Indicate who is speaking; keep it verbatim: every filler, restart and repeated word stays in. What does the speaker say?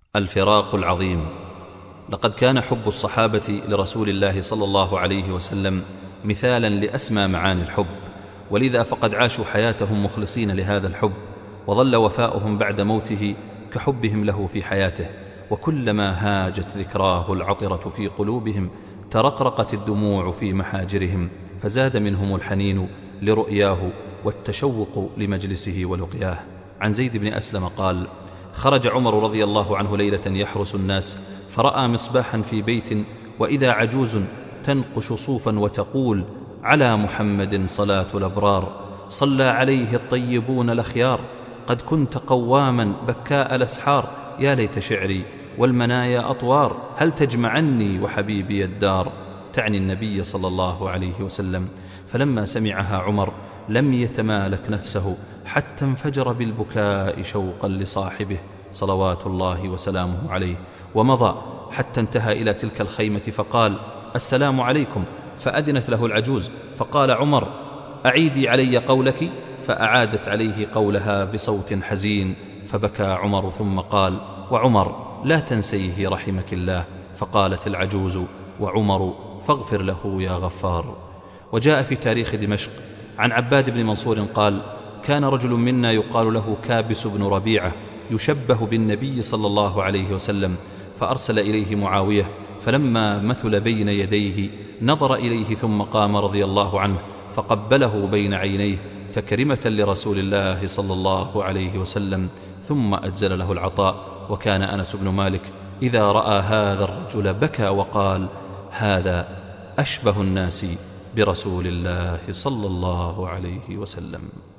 Speaker 1: الفراق العظيم. لقد كان حب الصحابة لرسول الله صلى الله عليه وسلم مثالا لأسمى معاني الحب، ولذا فقد عاشوا حياتهم مخلصين لهذا الحب، وظل وفاؤهم بعد موته كحبهم له في حياته. وكلما هاجت ذكراه العطرة في قلوبهم ترقرقت الدموع في محاجرهم، فزاد منهم الحنين لرؤياه والتشوق لمجلسه ولقياه. عن زيد بن أسلم قال: خرج عمر رضي الله عنه ليلة يحرس الناس، فرأى مصباحا في بيت، وإذا عجوز تنقش صوفا وتقول: على محمد صلاة الأبرار، صلى عليه الطيبون الأخيار، قد كنت قواما بكاء الأسحار، يا ليت شعري والمنايا أطوار، هل تجمعني وحبيبي الدار. تعني النبي صلى الله عليه وسلم. فلما سمعها عمر لم يتمالك نفسه حتى انفجر بالبكاء شوقا لصاحبه صلوات الله وسلامه عليه، ومضى حتى انتهى إلى تلك الخيمة فقال: السلام عليكم. فأذنت له العجوز، فقال عمر: أعيدي علي قولك. فأعادت عليه قولها بصوت حزين، فبكى عمر ثم قال: وعمر لا تنسيه رحمك الله. فقالت العجوز: وعمر فاغفر له يا غفار. وجاء في تاريخ دمشق عن عباد بن منصور قال: كان رجل منا يقال له كابس بن ربيعة يشبه بالنبي صلى الله عليه وسلم، فأرسل إليه معاوية، فلما مثل بين يديه نظر إليه ثم قام رضي الله عنه فقبله بين عينيه تكرمة لرسول الله صلى الله عليه وسلم، ثم أجزل له العطاء. وكان أنس بن مالك إذا رأى هذا الرجل بكى وقال: هذا أشبه الناس برسول الله صلى الله عليه وسلم.